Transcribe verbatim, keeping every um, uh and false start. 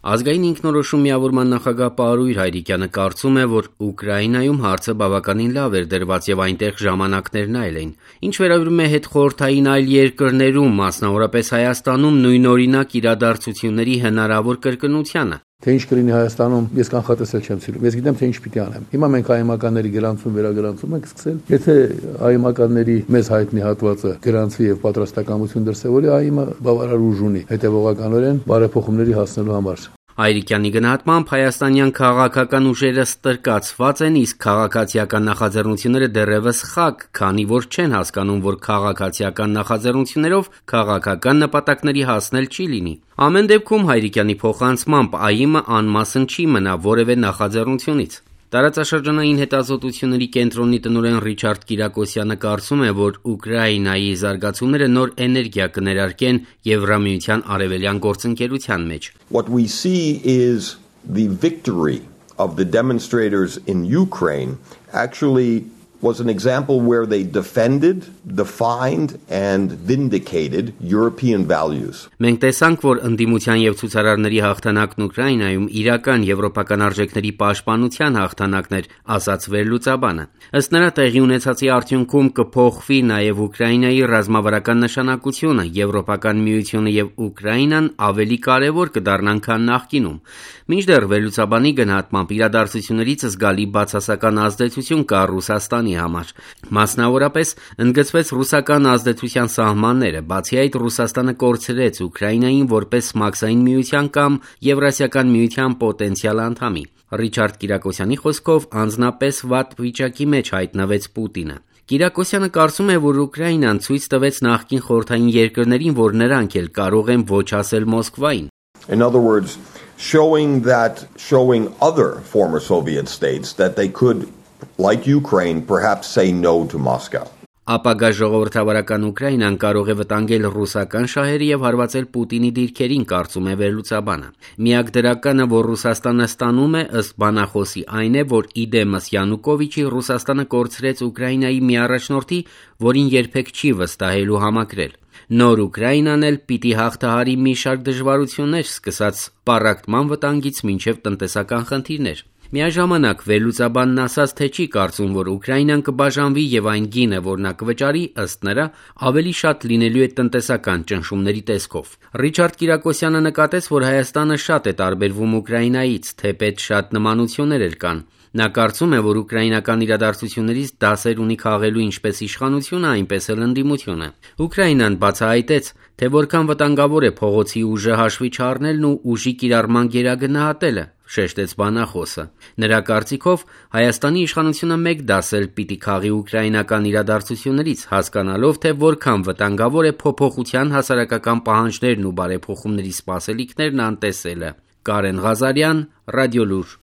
Ազգային ինքնորոշում միավորման նախագահ Պարույր Հայրիկյանը կարծում է, որ Ուկրաինայում հարցը բավականին լավ էր դրված եւ այնտեղ ժամանակներն այլ էին։ Ինչ վերաբերում է հետխորհրդային այլ երկրներում, մասնավորապես Հայաստանում, նույնօրինակ իրադարձությունների հնարավոր կրկնությանը։ Թե ինչ կլինի Հայաստանում, ես կանխատեսել չեմ սիրում։ Ես գիտեմ, թե ինչ պիտի անեմ։ Հիմա մենք այմականների գրանցում վերագրանցում ենք սկսել։ Եթե այմականների մեզ հայտնի հատվածը գրանցվի եւ պատրաստակամություն դրսեւորի, այմը բավարար ուժ ունի հետեւողականորեն բարեփոխումների հասնելու համար։ Հայրիկյանի գնահատմամբ հայաստանյան քաղաքական ուժերը ստրկացված են, իսկ քաղաքացիական նախաձեռնությունները դեռևս խակ, քանի որ չեն հասկանում, որ քաղաքացիական նախաձեռնություններով քաղաքական նպատակների հասնել չի լինի։ Ամեն դեպքում Հայրիկյանի փոխանցմամբ ԱԻՄ-ը անմասն չի մնա որևէ նախաձեռնությունից։ Տարածաշրջանային հետազոտությունների կենտրոնի տնօրեն Ռիչարդ Կիրակոսյանը կարծում է, որ Ուկրաինայի զարգացումները նոր էներգիա կներարկեն Եվրամիության արևելյան գործընկերության մեջ։ What we see is the victory of the demonstrators in Ukraine actually was an example where they defended, defined and vindicated European values. Մենք տեսանք, որ ընդդիմության եւ ցուցարարների հաղթանակն Ուկրաինայում իրական եվրոպական արժեքների պաշտպանության հաղթանակն էր, ասաց վերլուծաբանը։ Ըստ նրա տեղի ունեցածի արդյունքում կփոխվի նաեւ Ուկրաինայի ռազմավարական նշանակությունը, Եվրոպական միությունը եւ Ուկրաինան ավելի կարեւոր կդառնան, քան նախկինում։ Մինչդեռ վերլուծաբանի գնահատմամբ իրադարձություններից զգալի բացասական ազդեցություն կա Ռուսաստանի համար։ Մասնավորապես ընդգծվեց ռուսական ազդեցության սահմանները, բացի այդ Ռուսաստանը կորցրեց Ուկրաինային որպես Մաքսային միության կամ Եվրասիական միության պոտենցիալ անդամի։ Ռիչարդ Կիրակոսյանի խոսքով անձնապես վատ վիճակի մեջ հայտնվեց Պուտինը։ Կիրակոսյանը կարծում է, որ Ուկրաինան ցույց տվեց նախկին խորհրդային երկրներին, որ նրանք էլ կարող են ոչ ասել Մոսկվային։ In other words, showing that showing other former Soviet states that they could, like Ukraine, perhaps say no to Moscow. Ապագա ժողովրդավարական Ուկրաինան կարող է վտանգել ռուսական շահերը եւ հարվածել Պուտինի դիրքերին, կարծում է վերլուծաբանը։ Միակ դրականը, որ Ռուսաստանը ստանում է, ըստ բանախոսի, այն է, որ իդեմս Յանուկովիչի Ռուսաստանը կորցրեց Ուկրաինայի մի առաջնորդի, որին երբեք չի վստահելու համակրել։ Նոր Ուկրաինան էլ պիտի հաղթահարի մի շարք դժվարություններ, սկսած պառակտման վտանգից մինչև տնտեսական խնդիրներ։ Միաժամանակ վերլուծաբանն ասաց, թե չի կարծում, որ Ուկրաինան կբաժանվի եւ այն գինը, որ նա կվճարի, ըստ նրա, ավելի շատ լինելու է տնտեսական ճնշումների տեսքով։ Ռիչարդ Կիրակոսյանը նկատեց, որ Հայաստանը շատ է տարբերվում Ուկրաինայից, թեպետ շատ նմանություններ էլ կան։ Նա կարծում է, որ ուկրաինական իրադարձություններից դասեր ունի քաղելու ինչպես իշխանությունը, այնպես էլ ընդդիմությունը։ Ուկրաինան բացահայտեց, թե որքան վտանգավոր է փողոցի ուժը հաշվի չառնելն ու ուժի կիրառման գերագնահատելը, շեշտեց բանախոսը։ Նրա կարծիքով Հայաստանի իշխանությունը մեկ դաս էլ պիտի քաղի ուկրաինական իրադարձություններից, հասկանալով, թե որքան վտանգավոր է փոփոխության հասարակական պահանջներն ու բարեփոխումների սպասելիքներն անտեսելը։ Կարեն Ղազարյան, Ռադիոլուր։